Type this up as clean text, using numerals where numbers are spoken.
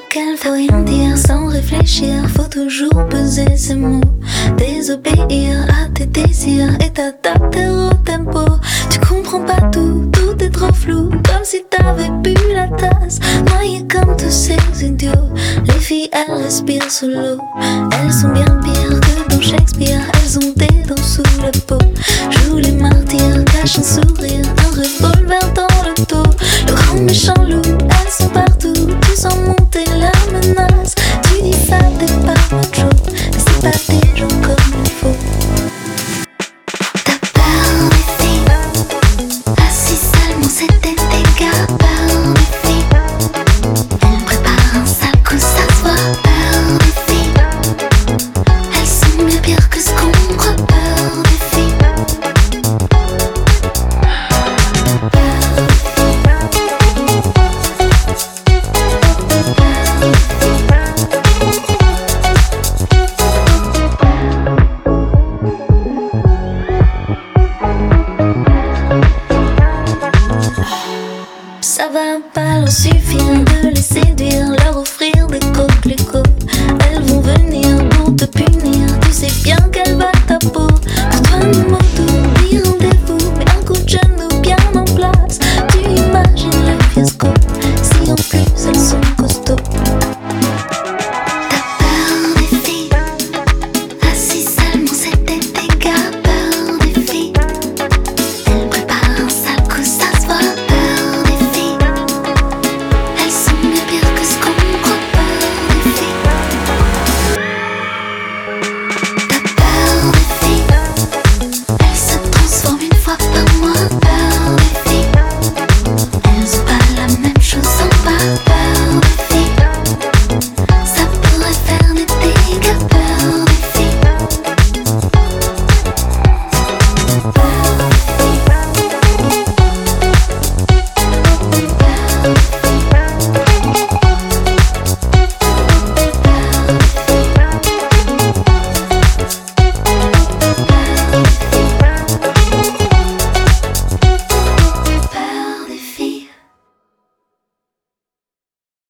qu'elle faut rien dire sans réfléchir, faut toujours peser ses mots, désobéir à tes désirs et t'adapter au tempo. Tu comprends pas tout, tout est trop flou, comme si t'avais bu la tasse, noyé comme tous ces idiots. Les filles elles respirent sous l'eau, elles sont bien pires que dans Shakespeare, elles ont des dents sous la peau. Joue les martyrs, cache un sourire, un revolver dans le dos. Le grand méchant loup, elles sont partout, tu sens monter la menace. Tu dis ça t'es pas macho, mais c'est pas des gens comme il faut. T'as peur des filles, ah si seulement c'était des gars. Peur des filles, on prépare un sale coup, ça se voit. Peur des filles, elles sont bien pires que ce qu'on croit. Peur des filles. Ça va pas leur suffire de les séduire, leur offrir des coquelicots. Elles vont venir